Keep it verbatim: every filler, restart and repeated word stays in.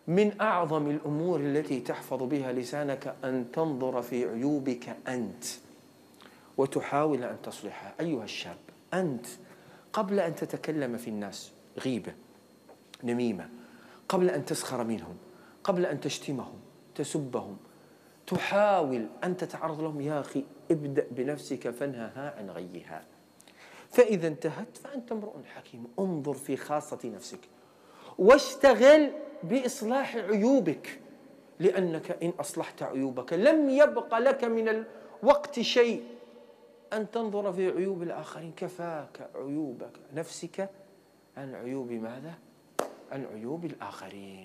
من أعظم الأمور التي تحفظ بها لسانك أن تنظر في عيوبك أنت وتحاول أن تصلحها. أيها الشاب، أنت قبل أن تتكلم في الناس غيبة، نميمة، قبل أن تسخر منهم، قبل أن تشتمهم، تسبهم، تحاول أن تتعرض لهم. يا أخي ابدأ بنفسك فانهها عن غيها، فإذا انتهت فأنت امرؤ حكيم. انظر في خاصة نفسك واشتغل بإصلاح عيوبك، لأنك إن أصلحت عيوبك لم يبق لك من الوقت شيء أن تنظر في عيوب الآخرين. كفاك عيوبك نفسك عن عيوب ماذا؟ عن عيوب الآخرين.